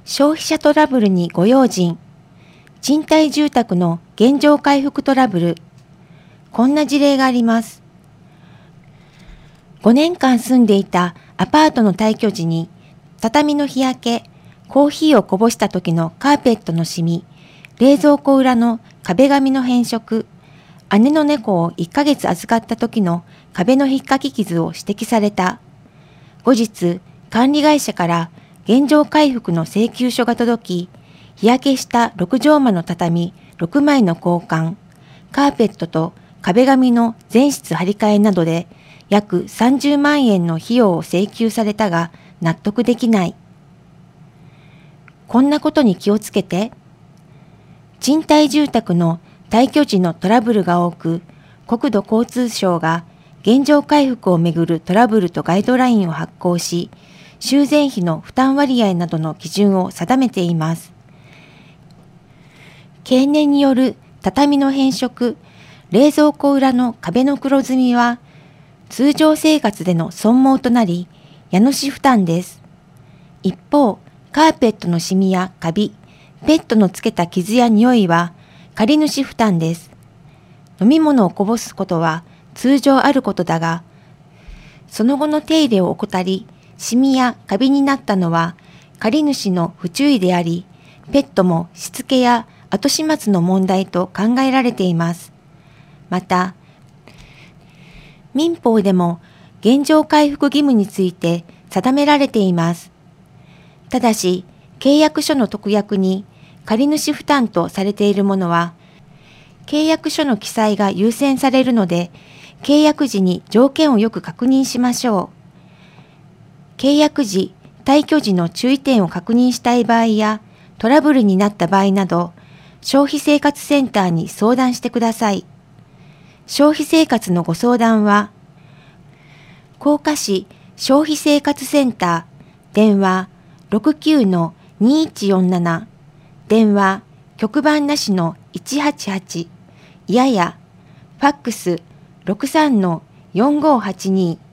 消費者トラブルにご用心。賃貸住宅の現状回復トラブル。こんな事例があります。5年間住んでいたアパートの退去時に、畳の日焼け、コーヒーをこぼした時のカーペットのシミ、冷蔵庫裏の壁紙の変色、姉の猫を1ヶ月預かった時の壁の引っかき傷を指摘された。後日、管理会社から現状回復の請求書が届き、日焼けした6畳間の畳6枚の交換、カーペットと壁紙の全室張り替えなどで約30万円の費用を請求されたが納得できない。こんなことに気をつけて。賃貸住宅の退去時のトラブルが多く、国土交通省が現状回復をめぐるトラブルとガイドラインを発行し、修繕費の負担割合などの基準を定めています。経年による畳の変色、冷蔵庫裏の壁の黒ずみは、通常生活での損耗となり、家主負担です。一方、カーペットのシミやカビ、ペットのつけた傷や匂いは、借り主負担です。飲み物をこぼすことは通常あることだが、その後の手入れを怠り、シミやカビになったのは借り主の不注意であり、ペットもしつけや後始末の問題と考えられています。また、民法でも現状回復義務について定められています。ただし、契約書の特約に借り主負担とされているものは、契約書の記載が優先されるので、契約時に条件をよく確認しましょう。契約時、退去時の注意点を確認したい場合や、トラブルになった場合など、消費生活センターに相談してください。消費生活のご相談は、甲賀市消費生活センター、電話 69-2147、電話、局番なしの188、いやや、ファックス 63-4582